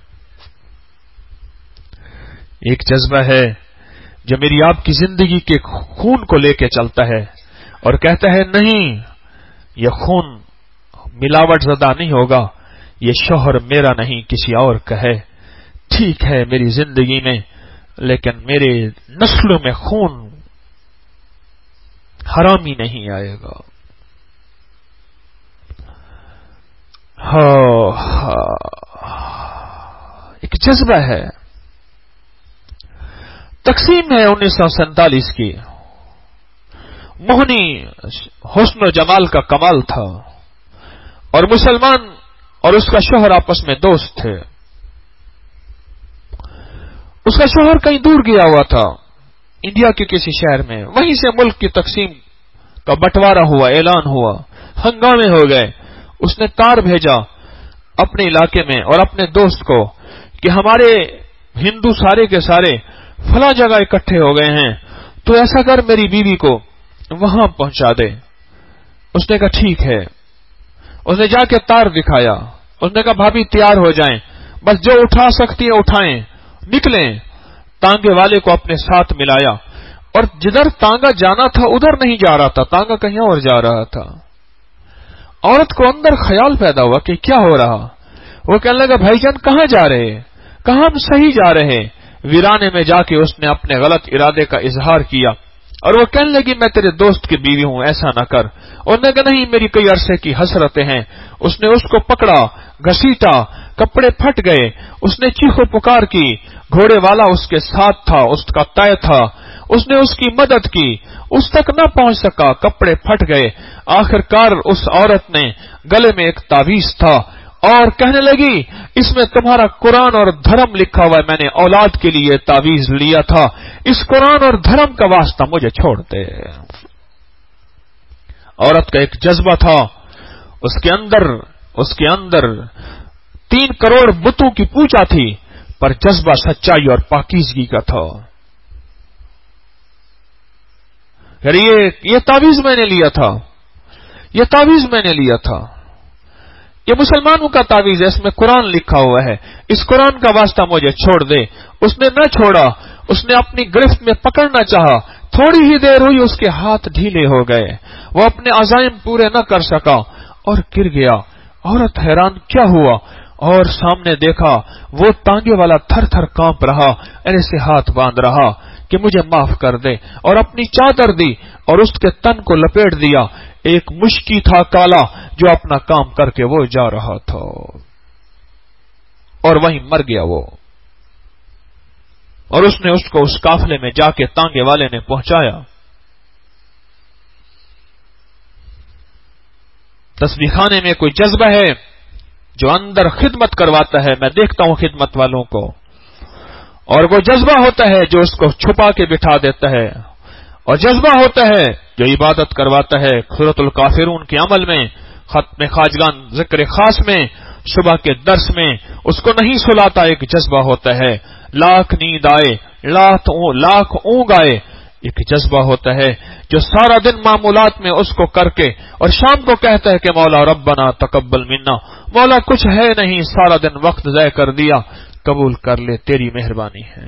ایک جذبہ ہے جو میری آپ کی زندگی کے خون کو لے کے چلتا ہے اور کہتا ہے نہیں, یہ خون ملاوٹ زدہ نہیں ہوگا, یہ شوہر میرا نہیں کسی اور کا ہے. ٹھیک ہے میری زندگی میں, لیکن میرے نسلوں میں خون حرامی نہیں آئے گا. ہاں ایک جذبہ ہے. تقسیم ہے انیس سو سینتالیس کی, موہنی حسن و جمال کا کمال تھا, اور مسلمان اور اس کا شوہر آپس میں دوست تھے. اس کا شوہر کہیں دور گیا ہوا تھا, انڈیا کے کسی شہر میں, وہیں سے ملک کی تقسیم کا بٹوارا ہوا, اعلان ہوا, ہنگامے ہو گئے. اس نے تار بھیجا اپنے علاقے میں اور اپنے دوست کو کہ ہمارے ہندو سارے کے سارے فلاں جگہ اکٹھے ہو گئے ہیں, تو ایسا کر میری بیوی کو وہاں پہنچا دے. اس نے کہا ٹھیک ہے. اس نے جا کے تار دکھایا, اس نے کہا بھابھی تیار ہو جائیں, بس جو اٹھا سکتی ہیں اٹھائیں, نکلیں. تانگے والے کو اپنے ساتھ ملایا اور جدھر تانگا جانا تھا ادھر نہیں جا رہا تھا, تانگا کہیں اور جا رہا تھا. عورت کو اندر خیال پیدا ہوا کہ کیا ہو رہا. وہ کہنے لگا بھائی جان کہاں جا رہے, کہاں ہم صحیح جا رہے. ویرانے میں جا کے اس نے اپنے غلط ارادے کا اظہار کیا اور وہ کہنے لگی میں تیرے دوست کی بیوی ہوں، ایسا نہ کر۔ اور نے کہا نہیں، میری کئی عرصے کی حسرتیں ہیں۔ اس نے اس کو پکڑا، گھسیٹا، کپڑے پھٹ گئے، اس نے چیخو پکار کی، گھوڑے والا اس کے ساتھ تھا، اس کا طے تھا، اس نے اس کی مدد کی، اس تک نہ پہنچ سکا، کپڑے پھٹ گئے۔ آخر کار اس عورت نے گلے میں ایک تعویذ تھا اور کہنے لگی اس میں تمہارا قرآن اور دھرم لکھا ہوا ہے، میں نے اولاد کے لیے تعویذ لیا تھا، اس قرآن اور دھرم کا واسطہ مجھے چھوڑ دے۔ عورت کا ایک جذبہ تھا، اس کے اندر اس کے اندر تین کروڑ بتوں کی پوجا تھی، پر جذبہ سچائی اور پاکیزگی کا تھا۔ یعنی یہ یہ تعویذ میں نے لیا تھا، یہ تعویذ میں نے لیا تھا، یہ مسلمانوں کا تعویذ ہے، اس میں قرآن لکھا ہوا ہے، اس قرآن کا واسطہ مجھے چھوڑ دے۔ اس نے نہ چھوڑا، اس نے اپنی گرفت میں پکڑنا چاہا، تھوڑی ہی دیر ہوئی اس کے ہاتھ ڈھیلے ہو گئے، وہ اپنے عزائم پورے نہ کر سکا اور گر گیا۔ عورت حیران کیا ہوا، اور سامنے دیکھا وہ تانگے والا تھر تھر کانپ رہا، ایسے ہاتھ باندھ رہا کہ مجھے معاف کر دے، اور اپنی چادر دی اور اس کے تن کو لپیٹ دیا۔ ایک مشکی تھا کالا جو اپنا کام کر کے وہ جا رہا تھا، اور وہیں مر گیا وہ، اور اس نے اس کو اس قافلے میں جا کے تانگے والے نے پہنچایا۔ تسبیح خانے میں کوئی جذبہ ہے جو اندر خدمت کرواتا ہے، میں دیکھتا ہوں خدمت والوں کو، اور وہ جذبہ ہوتا ہے جو اس کو چھپا کے بٹھا دیتا ہے، اور جذبہ ہوتا ہے جو عبادت کرواتا ہے۔ سورۃ الکافرون کے عمل میں، ختم خواجگان ذکر خاص میں، صبح کے درس میں اس کو نہیں سلاتا، ایک جذبہ ہوتا ہے۔ لاکھ نیند آئے، لاکھ اونگ آئے، ایک جذبہ ہوتا ہے جو سارا دن معمولات میں اس کو کر کے اور شام کو کہتا ہے کہ مولا ربنا تقبل منا، مولا کچھ ہے نہیں، سارا دن وقت ضائع کر دیا، قبول کر لے، تیری مہربانی ہے۔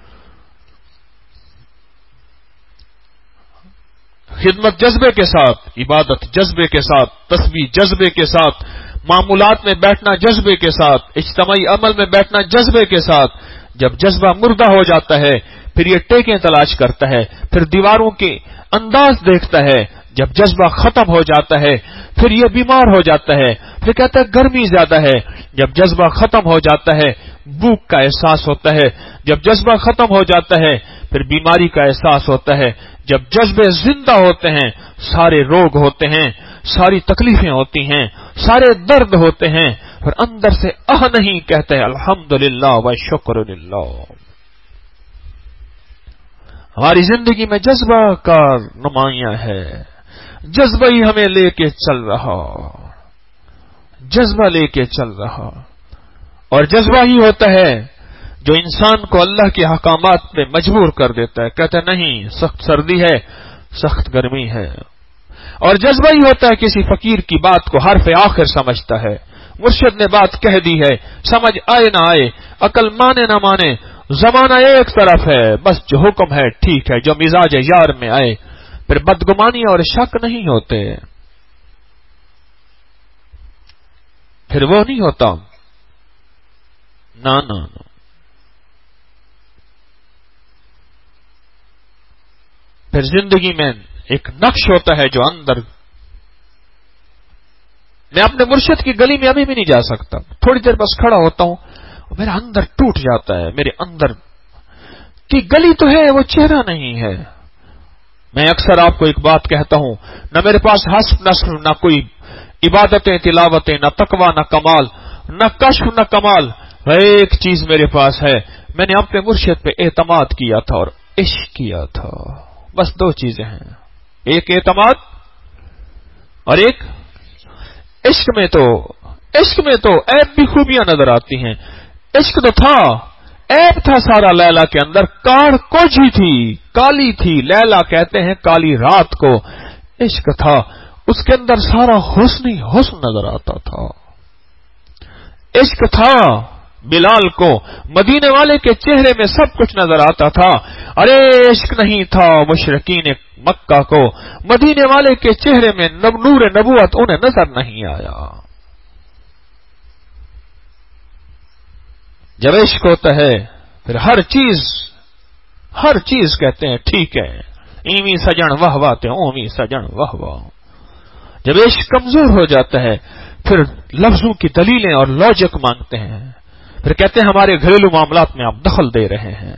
خدمت جذبے کے ساتھ، عبادت جذبے کے ساتھ، تسبیح جذبے کے ساتھ، معمولات میں بیٹھنا جذبے کے ساتھ، اجتماعی عمل میں بیٹھنا جذبے کے ساتھ۔ جب جذبہ مردہ ہو جاتا ہے پھر یہ ٹیکیں تلاش کرتا ہے، پھر دیواروں کے انداز دیکھتا ہے۔ جب جذبہ ختم ہو جاتا ہے پھر یہ بیمار ہو جاتا ہے، پھر کہتا ہے گرمی زیادہ ہے۔ جب جذبہ ختم ہو جاتا ہے بھوک کا احساس ہوتا ہے، جب جذبہ ختم ہو جاتا ہے پھر بیماری کا احساس ہوتا ہے۔ جب جذبے زندہ ہوتے ہیں سارے روگ ہوتے ہیں، ساری تکلیفیں ہوتی ہیں، سارے درد ہوتے ہیں، پھر اندر سے آہ نہیں کہتے ہیں الحمدللہ و شکر للہ۔ ہماری زندگی میں جذبہ کا نمایاں ہے، جذبہ ہی ہمیں لے کے چل رہا، جذبہ لے کے چل رہا، اور جذبہ ہی ہوتا ہے جو انسان کو اللہ کے احکامات پہ مجبور کر دیتا ہے، کہتا ہے نہیں سخت سردی ہے، سخت گرمی ہے، اور جذبہ ہی ہوتا ہے کسی فقیر کی بات کو حرف آخر سمجھتا ہے، مرشد نے بات کہہ دی ہے، سمجھ آئے نہ آئے، عقل مانے نہ مانے، زمانہ ایک طرف ہے، بس جو حکم ہے ٹھیک ہے، جو مزاج یار میں آئے، پھر بدگمانی اور شک نہیں ہوتے، پھر وہ نہیں ہوتا، نہ نہ نہ۔ پھر زندگی میں ایک نقش ہوتا ہے جو اندر، میں اپنے مرشد کی گلی میں ابھی بھی نہیں جا سکتا، تھوڑی دیر بس کھڑا ہوتا ہوں میرا اندر ٹوٹ جاتا ہے، میرے اندر کی گلی تو ہے وہ چہرہ نہیں ہے۔ میں اکثر آپ کو ایک بات کہتا ہوں، نہ میرے پاس حسب نصر، نہ کوئی عبادتیں تلاوتیں، نہ تقوی، نہ کمال، نہ کشف، نہ کمال، ایک چیز میرے پاس ہے، میں نے اپنے مرشد پہ اعتماد کیا تھا اور عشق کیا تھا، بس دو چیزیں ہیں، ایک اعتماد اور ایک عشق۔ میں تو عشق میں تو عیب بھی خوبیاں نظر آتی ہیں، عشق تو تھا، عیب تھا سارا لیلا کے اندر، کاڑ کوجھی تھی، کالی تھی، لیلا کہتے ہیں کالی رات کو، عشق تھا اس کے اندر سارا حسن ہی حسن نظر آتا تھا، عشق تھا بلال کو مدینے والے کے چہرے میں سب کچھ نظر آتا تھا، ارے عشق نہیں تھا مشرکین مکہ کو مدینے والے کے چہرے میں نور نبوت انہیں نظر نہیں آیا۔ جب عشق ہوتا ہے پھر ہر چیز ہر چیز کہتے ہیں ٹھیک ہے، ایویں سجن واہ واہ تے اوویں سجن واہ واہ. جب عشق کمزور ہو جاتا ہے پھر لفظوں کی دلیلیں اور لاجک مانگتے ہیں، پھر کہتے ہیں ہمارے گھریلو معاملات میں آپ دخل دے رہے ہیں.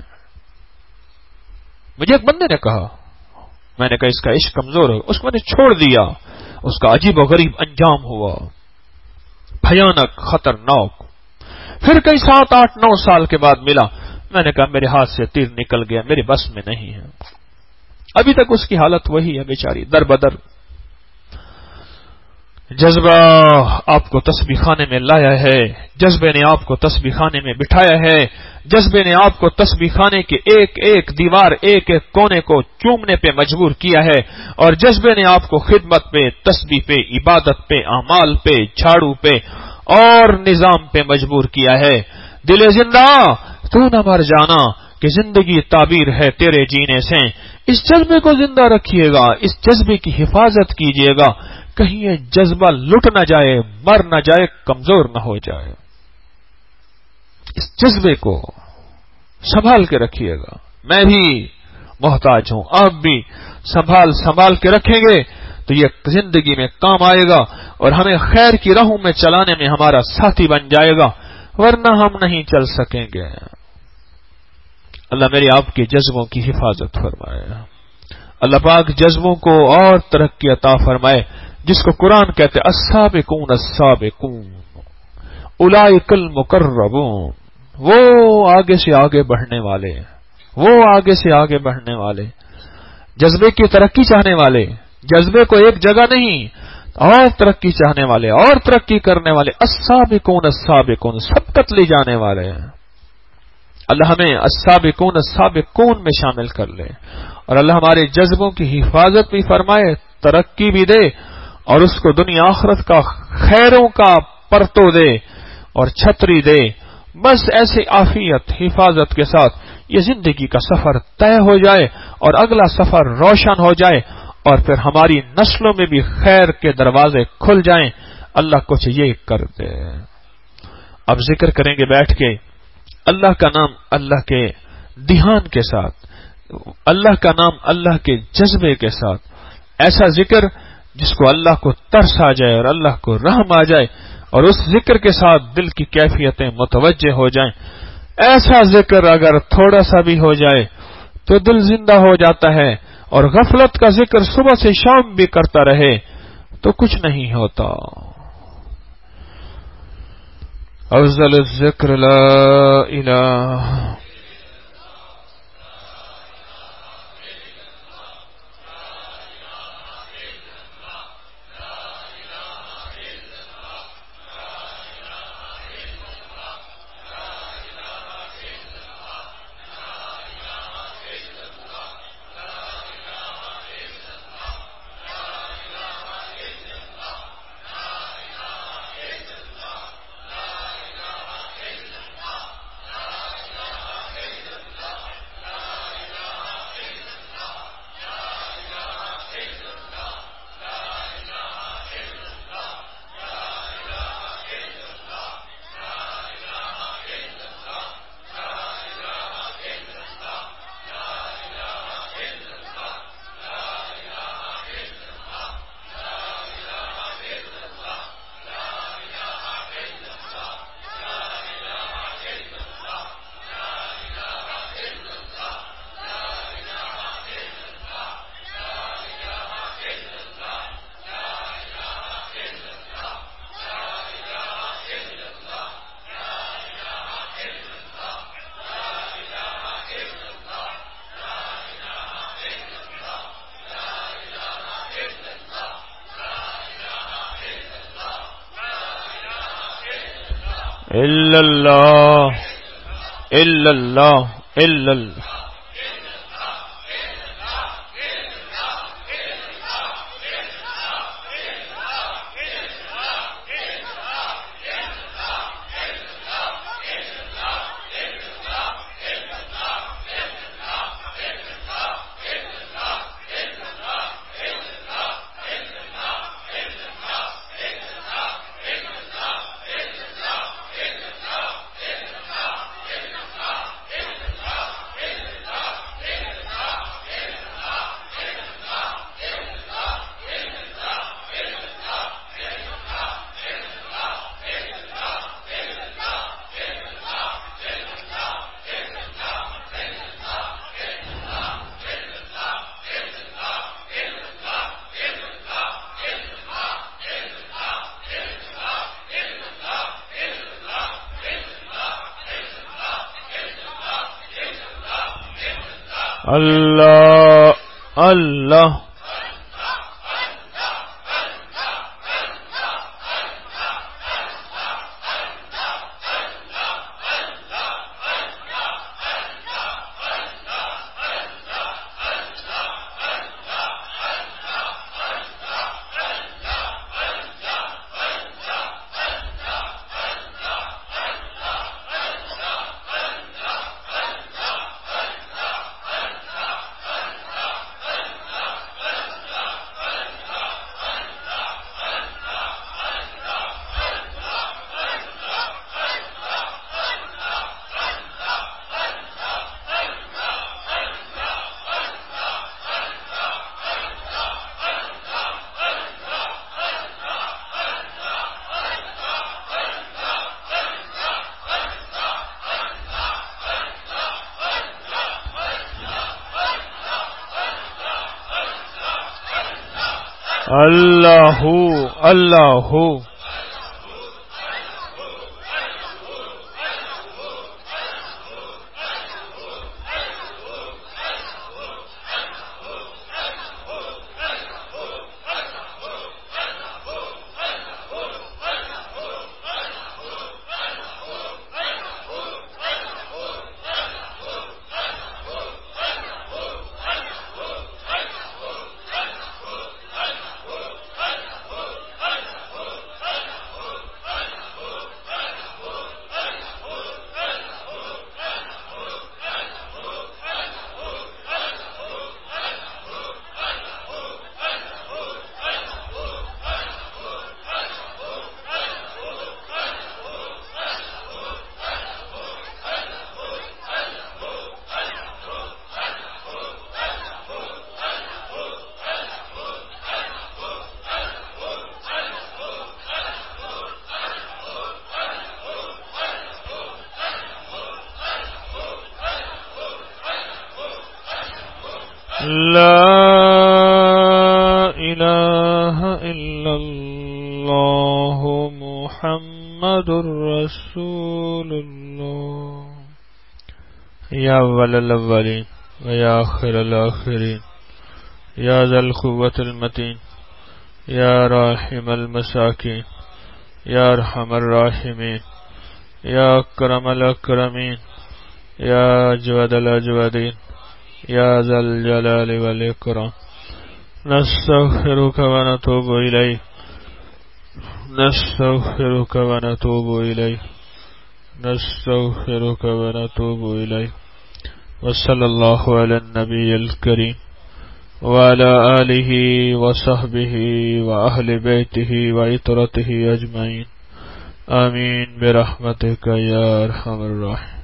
مجھے ایک بندے نے کہا، میں نے کہا اس کا عشق کمزور ہو، اس کو میں نے چھوڑ دیا، اس کا عجیب و غریب انجام ہوا، بھیانک خطرناک. پھر کئی سات آٹھ نو سال کے بعد ملا، میں نے کہا میرے ہاتھ سے تیر نکل گیا، میرے بس میں نہیں ہے. ابھی تک اس کی حالت وہی ہے بیچاری، در بدر. جذبہ آپ کو تسبیح خانے میں لایا ہے، جذبے نے آپ کو تسبیح خانے میں بٹھایا ہے، جذبے نے آپ کو تسبیح خانے کے ایک ایک دیوار، ایک ایک کونے کو چومنے پہ مجبور کیا ہے، اور جذبے نے آپ کو خدمت پہ، تسبیح پہ، عبادت پہ، اعمال پہ، جھاڑو پہ اور نظام پہ مجبور کیا ہے. دل زندہ تو نہ مر جانا کہ زندگی تعبیر ہے تیرے جینے سے. اس جذبے کو زندہ رکھیے گا، اس جذبے کی حفاظت کیجیے گا، کہیں یہ جذبہ لٹ نہ جائے، مر نہ جائے، کمزور نہ ہو جائے. اس جذبے کو سنبھال کے رکھیے گا. میں بھی محتاج ہوں، آپ بھی سنبھال سنبھال کے رکھیں گے تو یہ زندگی میں کام آئے گا اور ہمیں خیر کی راہوں میں چلانے میں ہمارا ساتھی بن جائے گا، ورنہ ہم نہیں چل سکیں گے. اللہ میری آپ کے جذبوں کی حفاظت فرمائے. اللہ پاک جذبوں کو اور ترقی عطا فرمائے، جس کو قرآن کہتے السابقون السابقون اولئک المقربون، وہ آگے سے آگے بڑھنے والے، وہ آگے سے آگے بڑھنے والے، جذبے کی ترقی چاہنے والے، جذبے کو ایک جگہ نہیں اور ترقی چاہنے والے اور ترقی کرنے والے. السابقون السابقون سبقت لے جانے والے ہیں. اللہ ہمیں السابقون السابقون میں شامل کر لے، اور اللہ ہمارے جذبوں کی حفاظت بھی فرمائے، ترقی بھی دے، اور اس کو دنیا آخرت کا خیروں کا پرتو دے اور چھتری دے. بس ایسے عافیت حفاظت کے ساتھ یہ زندگی کا سفر طے ہو جائے اور اگلا سفر روشن ہو جائے، اور پھر ہماری نسلوں میں بھی خیر کے دروازے کھل جائیں. اللہ کچھ یہ کر دے. اب ذکر کریں گے بیٹھ کے اللہ کا نام اللہ کے دھیان کے ساتھ، اللہ کا نام اللہ کے جذبے کے ساتھ، ایسا ذکر جس کو اللہ کو ترس آ جائے اور اللہ کو رحم آ جائے، اور اس ذکر کے ساتھ دل کی کیفیتیں متوجہ ہو جائیں. ایسا ذکر اگر تھوڑا سا بھی ہو جائے تو دل زندہ ہو جاتا ہے، اور غفلت کا ذکر صبح سے شام بھی کرتا رہے تو کچھ نہیں ہوتا. افضل الذکر لا الہ الا اللہ الا اللہ الا اللہ. اللہ اللہ اللہ اللہ لا الہ الا اللہ محمد رسول اللہ یا اول الاولین و یا آخر الاخرین یا ذا القوة المتین یا راحم المساکین یا ارحم الراحمین یا اکرم الاکرمین یا اجود الاجودین یا ذا الجلال والاکرام نستغفرک و نتوب الیک نستغفرک و نتوب الیک نستغفرک و نتوب الیک وصلی اللہ علی النبی الکریم وعلى آلہ وصحبہ وأہل بیتہ وعطرتہ اجمعین آمین برحمتک یا ارحم الراحمین.